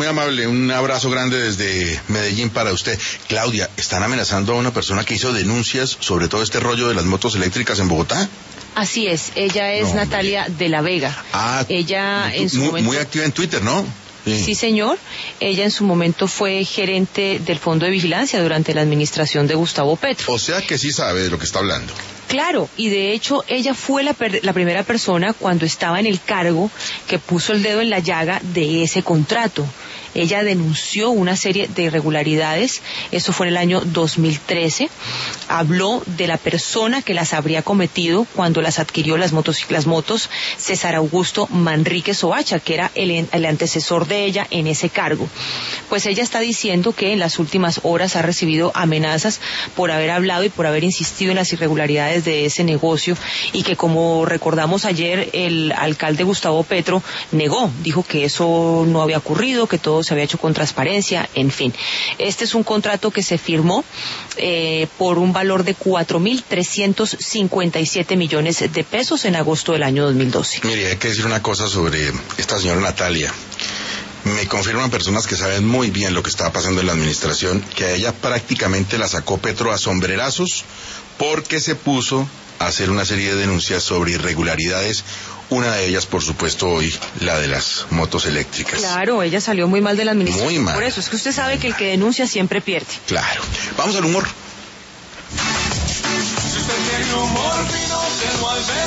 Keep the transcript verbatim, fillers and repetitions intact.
muy amable, un abrazo grande desde Medellín para usted. Claudia, ¿están amenazando a una persona que hizo denuncias sobre todo este rollo de las motos eléctricas en Bogotá? Así es, ella es No, Natalia de la Vega. Ah, ella en su muy, momento... muy activa en Twitter, ¿no? Sí. sí, señor. Ella en su momento fue gerente del Fondo de Vigilancia durante la administración de Gustavo Petro. O sea que sí sabe de lo que está hablando. Claro, y de hecho ella fue la, per- la primera persona cuando estaba en el cargo que puso el dedo en la llaga de ese contrato. Ella denunció una serie de irregularidades, eso fue en el año dos mil trece, habló de la persona que las habría cometido cuando las adquirió las motos, las motos César Augusto Manrique Soacha, que era el, el antecesor de ella en ese cargo. Pues ella está diciendo que en las últimas horas ha recibido amenazas por haber hablado y por haber insistido en las irregularidades de ese negocio, y que, como recordamos ayer, el alcalde Gustavo Petro negó, dijo que eso no había ocurrido, que todo se había hecho con transparencia, en fin. Este es un contrato que se firmó eh, por un valor de cuatro mil trescientos cincuenta y siete millones de pesos en agosto del año dos mil doce. Mire, hay que decir una cosa sobre esta señora Natalia. Me confirman personas que saben muy bien lo que estaba pasando en la administración, que a ella prácticamente la sacó Petro a sombrerazos porque se puso a hacer una serie de denuncias sobre irregularidades. Una de ellas, por supuesto, hoy, la de las motos eléctricas. Claro, ella salió muy mal de la administración. Muy mal. Por eso, es que usted sabe que el que denuncia siempre pierde. Claro. Vamos al humor. Si usted tiene humor, fino, tenue al